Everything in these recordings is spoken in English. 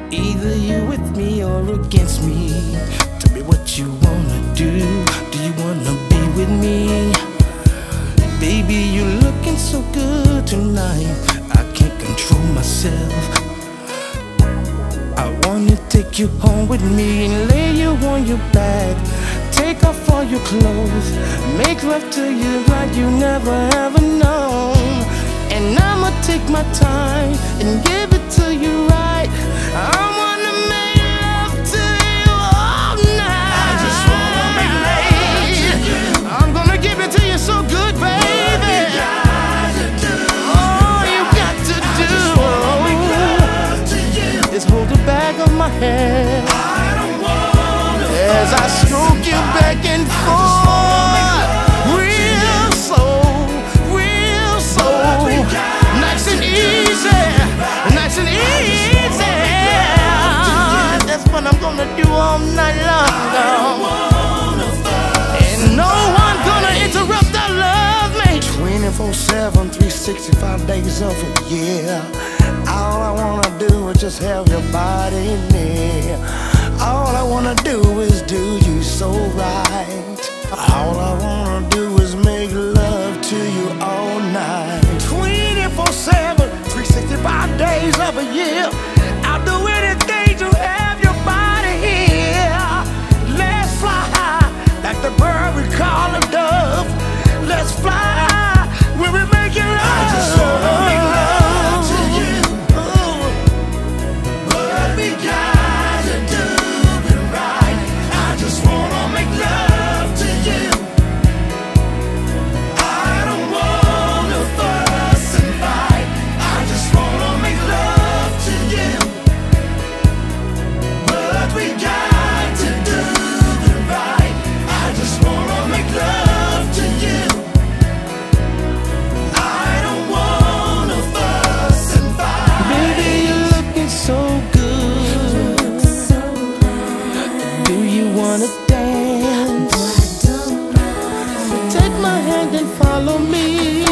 Either you with me or against me. Tell me what you wanna do. Do you wanna be with me? Baby, you looking so good tonight, I can't control myself. I wanna take you home with me and lay you on your back. Take off all your clothes, make love to you like you never ever known. And I'ma take my time and give it to you right. I wanna make love to you all night. I just wanna make love to you. I'm gonna give it to you so good, baby. All you got to do is hold the back of my head as I stroke you back and forth, real slow, nice and easy, nice and easy. That's what I'm gonna do all night long, and no one gonna interrupt our love, mate. 24/7, 365 days of the year. All I wanna do is just have your body near. All I wanna do is do you so right. All I wanna do is make love to you all night. 24/7, 365 days of a year. I'll do anything to have your body here. Let's fly high like the bird we call a dove. Let's fly high when we make love. I just wanna make love to you. What we got to do it right. I just wanna make love to you. I don't wanna fuss and fight. I just wanna make love to you. What we got to do it right. I just wanna make love to you. I don't wanna fuss and fight. Baby, you're looking so good. Do you wanna dance? Take my hand and follow me.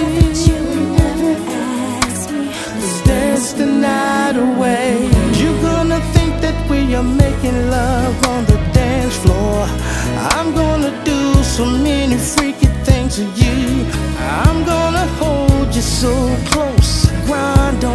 Let's dance the night away. You're gonna think that we are making love on the dance floor. I'm gonna do so many freaky things to you. I'm gonna hold you so close, grind